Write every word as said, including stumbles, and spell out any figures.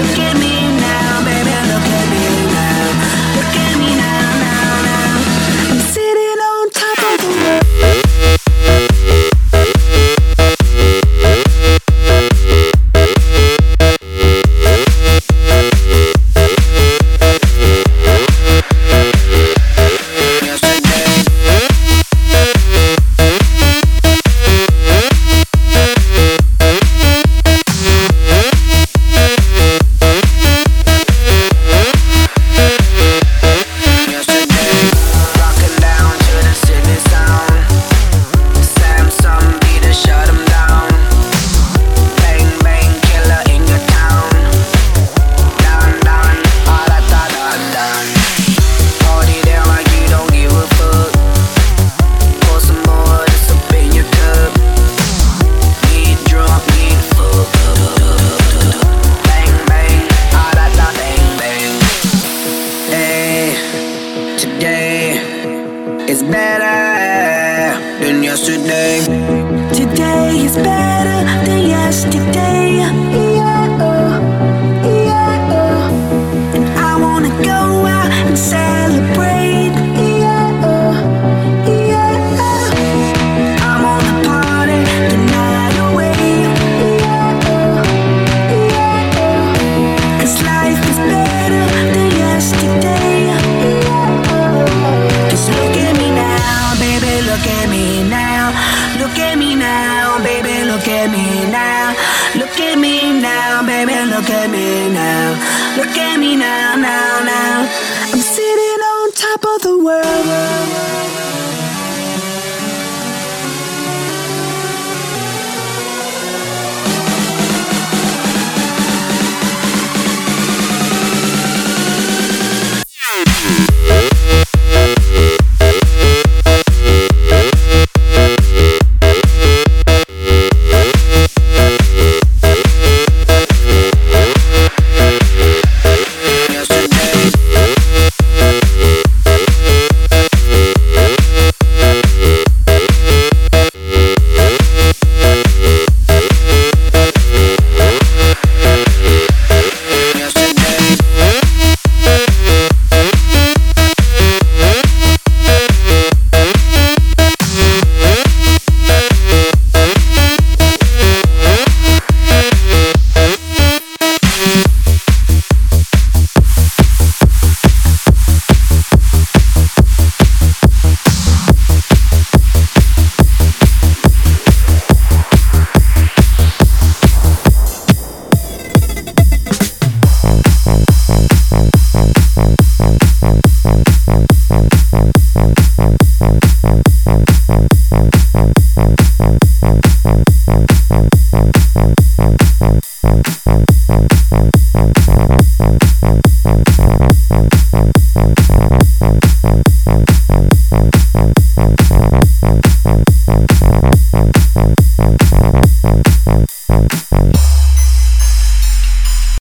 Look at me now, baby, look at me now. Look at me now, now, now. I'm sitting on top of the world. It's better than yesterday. Today is better than yesterday. Yeah, yeah. And I wanna go out and celebrate. Yeah, yeah. I wanna party the night away. Yeah, yeah. 'Cause life is better than yesterday. Just look at me now, baby, look at me now. Look at me now, baby, look at me now. Look at me now, baby, look at me now. Look at me now, now, now. I'm sitting on top of the world.